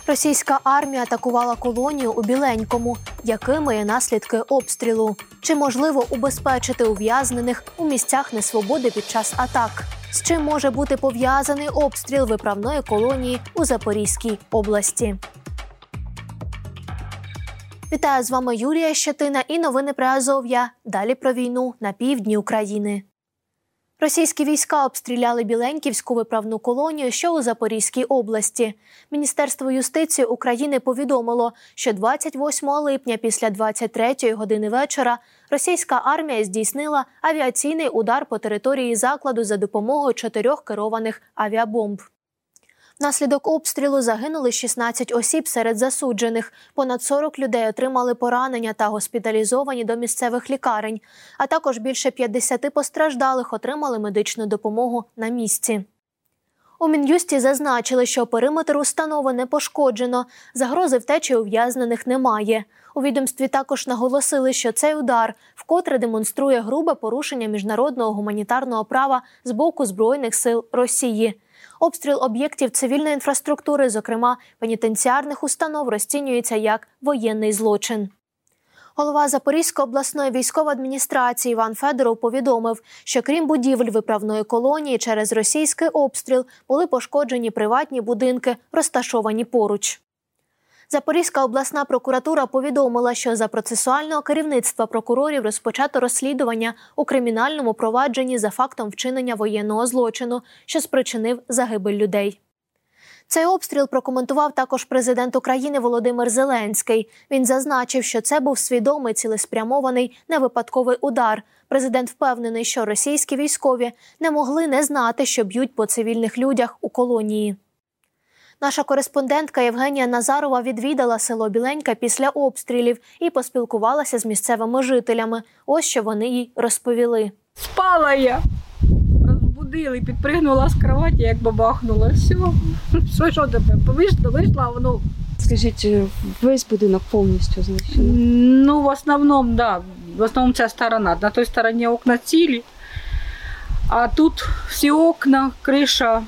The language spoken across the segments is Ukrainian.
Російська армія атакувала колонію у Біленькому. Якими є наслідки обстрілу? Чи можливо убезпечити ув'язнених у місцях несвободи під час атак? З чим може бути пов'язаний обстріл виправної колонії у Запорізькій області? Вітаю, з вами Юлія Щетина і новини Приазов'я. Далі про війну на півдні України. Російські війська обстріляли Біленьківську виправну колонію, що у Запорізькій області. Міністерство юстиції України повідомило, що 28 липня після 23-ї години вечора російська армія здійснила авіаційний удар по території закладу за допомогою 4 керованих авіабомб. Внаслідок обстрілу загинули 16 осіб серед засуджених. Понад 40 людей отримали поранення та госпіталізовані до місцевих лікарень. А також більше 50 постраждалих отримали медичну допомогу на місці. У Мін'юсті зазначили, що периметр установи не пошкоджено, загрози втечі ув'язнених немає. У відомстві також наголосили, що цей удар вкотре демонструє грубе порушення міжнародного гуманітарного права з боку Збройних сил Росії. Обстріл об'єктів цивільної інфраструктури, зокрема пенітенціарних установ, розцінюється як воєнний злочин. Голова Запорізької обласної військової адміністрації Іван Федоров повідомив, що крім будівель виправної колонії через російський обстріл були пошкоджені приватні будинки, розташовані поруч. Запорізька обласна прокуратура повідомила, що за процесуального керівництва прокурорів розпочато розслідування у кримінальному провадженні за фактом вчинення воєнного злочину, що спричинив загибель людей. Цей обстріл прокоментував також президент України Володимир Зеленський. Він зазначив, що це був свідомий цілеспрямований невипадковий удар. Президент впевнений, що російські військові не могли не знати, що б'ють по цивільних людях у колонії. Наша кореспондентка Євгенія Назарова відвідала село Біленька після обстрілів і поспілкувалася з місцевими жителями. Ось що вони їй розповіли. Спала я, розбудили, підпригнула з кроваті, як бабахнула. Все, що тебе, вийшла, а воно... Скажіть, весь будинок повністю знищений? Ну, в основному, да. В основному ця сторона. На той стороні окна цілі, а тут всі окна, криша.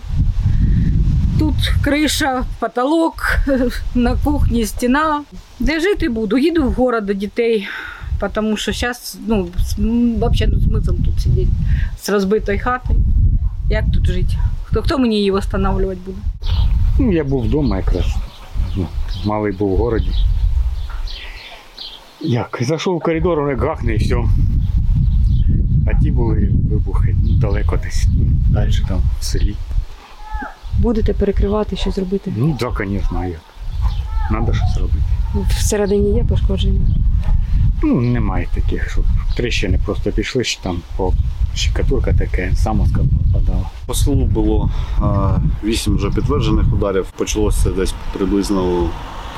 Тут криша, потолок, на кухні стіна. Де жити буду? Їду в город до дітей, тому що зараз, взагалі, смисл тут сидіти з розбитою хатою. Як тут жити? Хто мені її відновлювати буде? Я був вдома якраз. Малий був в городі. Зайшов в коридор, вони гахне і все. А ті були вибухи далеко десь, далі там в селі. Будете перекривати, щось робити? Так, звісно, як. Треба щось робити. Всередині є пошкодження? Немає таких, щоб тріщини просто пішли, що там щикатурка таке, самоска попадала. По селу було 8 вже підтверджених ударів. Почалося десь приблизно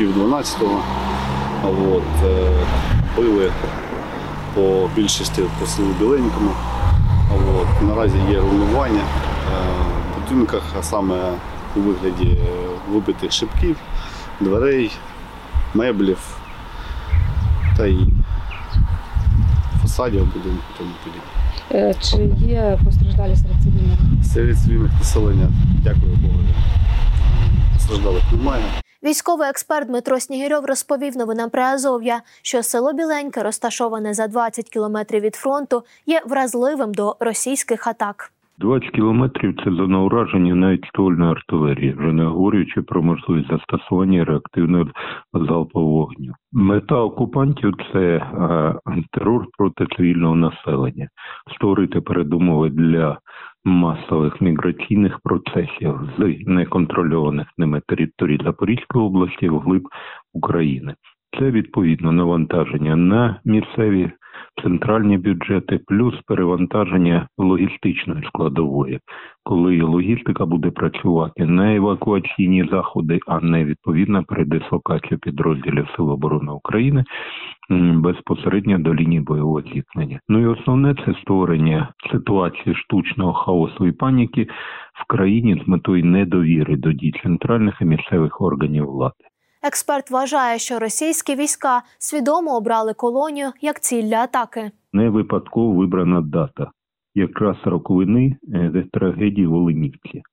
11:30. Били по більшості по селу Біленькому. Наразі є руйнування в будинках, а саме у вигляді вибитих шибків, дверей, меблів та й фасадів будинку. Чи є постраждалі серед цивільних? Серед цивільних населення, дякую Богу, постраждалих немає. Військовий експерт Дмитро Снігирьов розповів новинам Приазов'я, що село Біленьке, розташоване за 20 кілометрів від фронту, є вразливим до російських атак. 20 кілометрів – це зона ураження навіть ствольної артилерії, вже не говорячи про можливість застосування реактивного залпового вогню. Мета окупантів – це терор проти цивільного населення, створити передумови для масових міграційних процесів з неконтрольованих ними територій Запорізької області вглиб України. Це, відповідно, навантаження на місцеві центральні бюджети, плюс перевантаження логістичної складової, коли логістика буде працювати на евакуаційні заходи, а не відповідна передислокація підрозділів Сил оборони України безпосередньо до лінії бойового зіткнення. І основне – це створення ситуації штучного хаосу і паніки в країні з метою недовіри до дій центральних і місцевих органів влади. Експерт вважає, що російські війська свідомо обрали колонію як ціль для атаки. Не випадково вибрана дата, якраз роковини трагедії в Оленівці.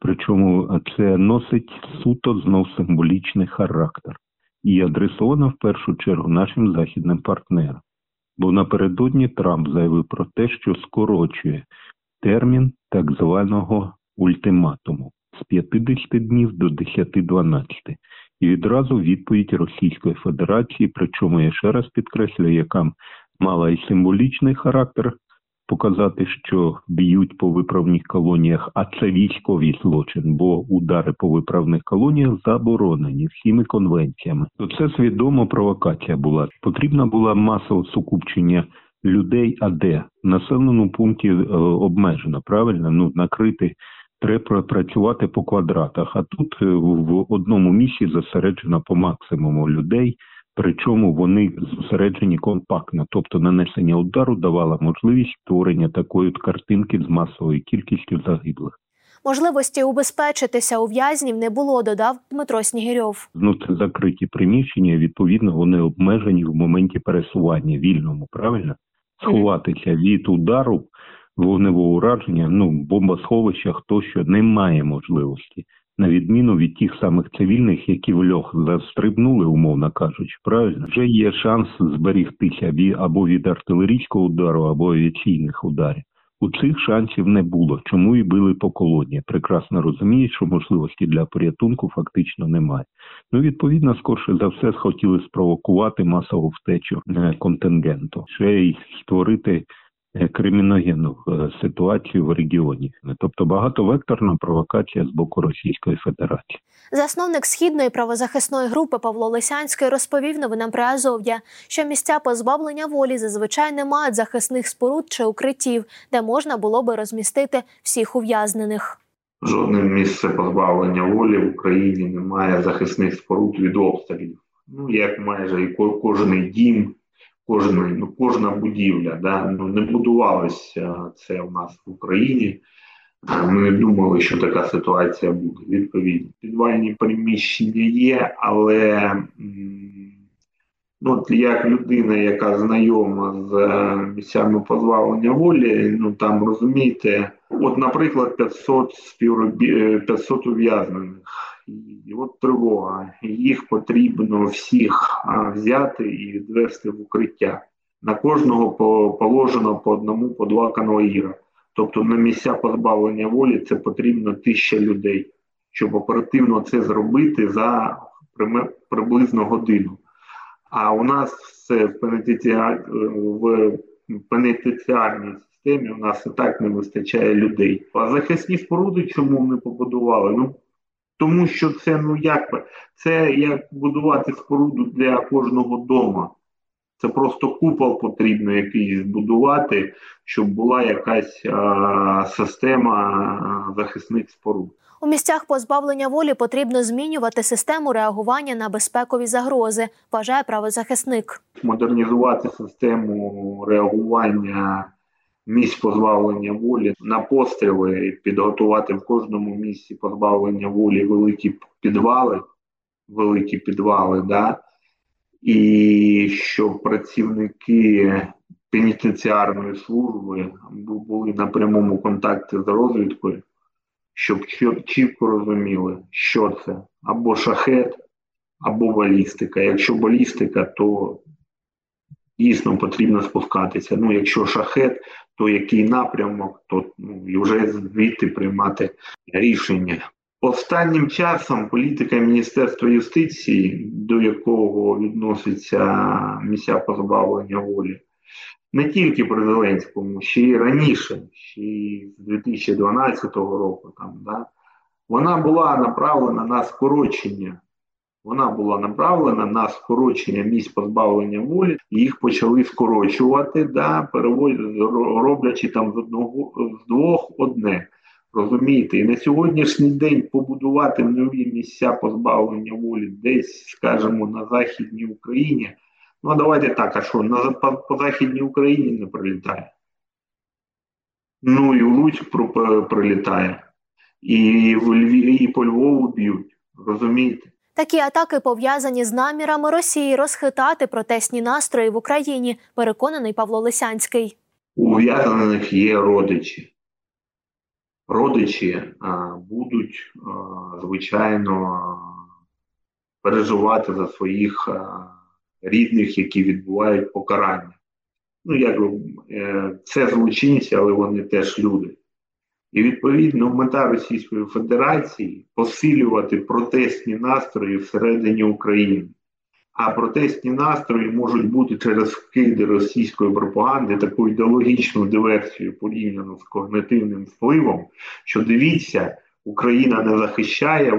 Причому це носить суто знов символічний характер і адресовано в першу чергу нашим західним партнерам. Бо напередодні Трамп заявив про те, що скорочує термін так званого ультиматуму з 50 днів до 10-12. І відразу відповідь Російської Федерації, причому я ще раз підкреслюю, яка мала і символічний характер, показати, що б'ють по виправних колоніях, а це військовий злочин, бо удари по виправних колоніях заборонені всіми конвенціями. То це свідомо провокація була. Потрібна була масове сукупчення людей, а де? В населеному пункті обмежено, правильно? Накрити, треба працювати по квадратах, а тут в одному місці зосереджено по максимуму людей, причому вони зосереджені компактно, тобто нанесення удару давало можливість створення такої картинки з масовою кількістю загиблих. Можливості убезпечитися у в'язнів не було, додав Дмитро Снігирьов. Це закриті приміщення, відповідно, вони обмежені в моменті пересування вільному, правильно? Сховатися від удару, вогневого ураження, в бомбосховищах тощо немає можливості. На відміну від тих самих цивільних, які в льох застрибнули, умовно кажучи, правильно? Вже є шанс зберігтися або від артилерійського удару, або авіаційних ударів. У цих шансів не було, чому і били по колонії. Прекрасно розуміють, що можливості для порятунку фактично немає. Відповідно, скорше за все, хотіли спровокувати масову втечу контингенту. Ще й створити криміногенну ситуацію в регіоні. Тобто багатовекторна провокація з боку Російської Федерації. Засновник Східної правозахисної групи Павло Лисянський розповів новинам Приазов'я, що місця позбавлення волі зазвичай не мають захисних споруд чи укриттів, де можна було би розмістити всіх ув'язнених. Жодне місце позбавлення волі в Україні не має захисних споруд від обстрілів. Як майже і кожен дім, кожна будівля. Не будувалося це у нас в Україні. Ми не думали, що така ситуація буде. Відповідно, підвальні приміщення є, але як людина, яка знайома з місцями позбавлення волі, там, розумієте, наприклад, 500 ув'язнених. І тривога. Їх потрібно всіх взяти і відвести в укриття. На кожного положено по одному, по 2 конвоїра. Тобто на місця позбавлення волі це потрібно 1000 людей, щоб оперативно це зробити за приблизно годину. А у нас в пенітенціарній системі у нас і так не вистачає людей. А захисні споруди чому не побудували? Тому що це як будувати споруду для кожного дома. Це просто купол потрібно якийсь збудувати, щоб була якась система захисних споруд. У місцях позбавлення волі потрібно змінювати систему реагування на безпекові загрози, вважає правозахисник. Модернізувати систему реагування місць позбавлення волі на постріли, підготувати в кожному місці позбавлення волі великі підвали, і щоб працівники пенітенціарної служби були на прямому контакті з розвідкою, щоб чітко розуміли, що це або шахед, або балістика. Якщо балістика, то дійсно потрібно спускатися. Якщо шахед, то який напрямок, то і вже звідти приймати рішення. Останнім часом політика Міністерства юстиції, до якого відносяться місця позбавлення волі, не тільки при Зеленському, ще й раніше, ще й з 2012 року, вона була направлена на скорочення. Місць позбавлення волі, їх почали скорочувати, роблячи там з 2 одне. Розумієте, і на сьогоднішній день побудувати нові місця позбавлення волі десь, скажімо, на Західній Україні, давайте так, а що, по Західній Україні не прилітає? І в Луцьк прилітає, і по Львову б'ють, розумієте? Такі атаки пов'язані з намірами Росії розхитати протестні настрої в Україні, переконаний Павло Лисянський. У ув'язнених є родичі. родичі будуть, звичайно, переживати за своїх рідних, які відбувають покарання. Це злочинці, але вони теж люди. І, відповідно, мета Російської Федерації – посилювати протестні настрої всередині України. А протестні настрої можуть бути через вкиди російської пропаганди, таку ідеологічну диверсію порівняно з когнитивним впливом, що дивіться, Україна не захищає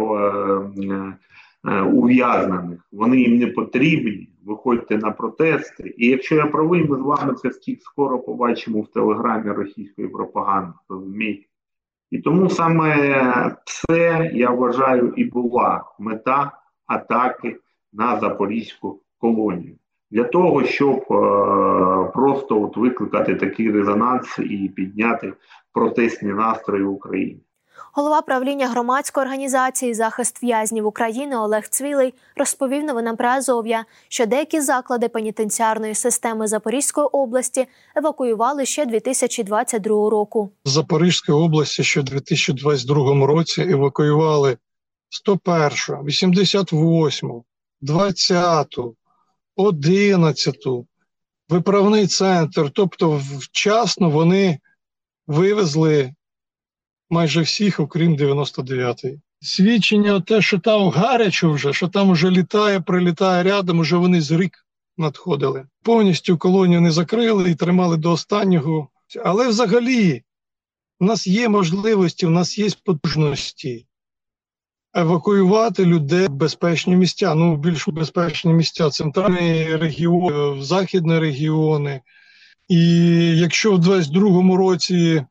ув'язнених, вони їм не потрібні, виходьте на протести. І якщо я правий, ми з вами це скоро побачимо в телеграмі російської пропаганди, розумієте? І тому саме це, я вважаю, і була мета атаки на Запорізьку колонію. Для того, щоб просто викликати такий резонанс і підняти протестні настрої в Україні. Голова правління громадської організації «Захист в'язнів України» Олег Цвілий розповів новинам Приазов'я, що деякі заклади пенітенціарної системи Запорізької області евакуювали ще 2022 року. З Запорізької області ще в 2022 році евакуювали 101-ю, 88-му, 20-ту, 11-ту, виправний центр. Тобто вчасно вони вивезли майже всіх, окрім 99-ї. Свідчення те, що там гарячо вже, що там вже літає, прилітає рядом, уже вони з рік надходили. Повністю колонію не закрили і тримали до останнього. Але взагалі в нас є можливості, в нас є потужності евакуювати людей в безпечні місця. Ну, більш безпечні місця, центральні регіони, західні регіони. І якщо в 22-му році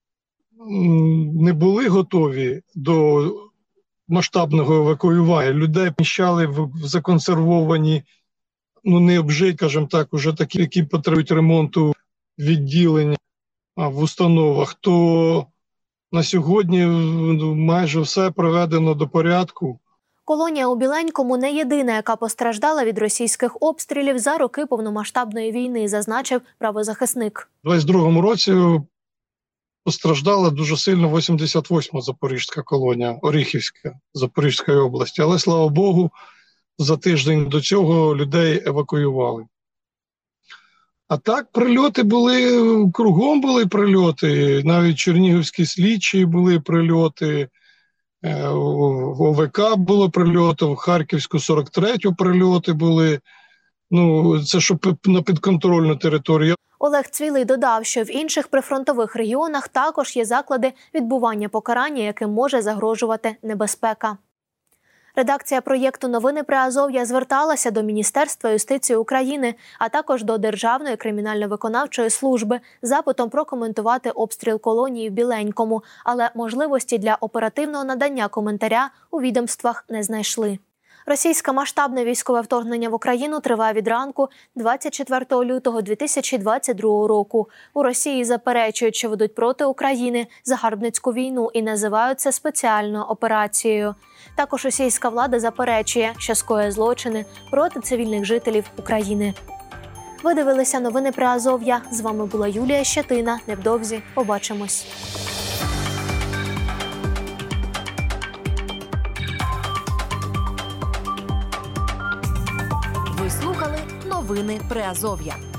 не були готові до масштабного евакуювання, людей поміщали в законсервовані, не обжиті, скажімо так, уже такі, які потребують ремонту відділення в установах, то на сьогодні майже все приведено до порядку. Колонія у Біленькому не єдина, яка постраждала від російських обстрілів за роки повномасштабної війни, зазначив правозахисник. У 22-му році постраждала дуже сильно 88-ма Запорізька колонія, Оріхівська, Запорізької області. Але, слава Богу, за тиждень до цього людей евакуювали. А так, прильоти були, кругом були прильоти, навіть чернігівські слідчі були прильоти, в ОВК було прильоти, в Харківську 43-ю прильоти були. Це щоб на підконтрольну територію. Олег Цвілий додав, що в інших прифронтових регіонах також є заклади відбування покарання, яким може загрожувати небезпека. Редакція проєкту «Новини Приазов'я» зверталася до Міністерства юстиції України, а також до Державної кримінально-виконавчої служби з запитом прокоментувати обстріл колонії в Біленькому, але можливості для оперативного надання коментаря у відомствах не знайшли. Російське масштабне військове вторгнення в Україну триває від ранку 24 лютого 2022 року. У Росії заперечують, що ведуть проти України загарбницьку війну і називають це спеціальною операцією. Також російська влада заперечує, що скоює злочини проти цивільних жителів України. Ви дивилися новини Приазов'я. З вами була Юлія Щетина. Невдовзі побачимось. Ви слухали новини Приазов'я.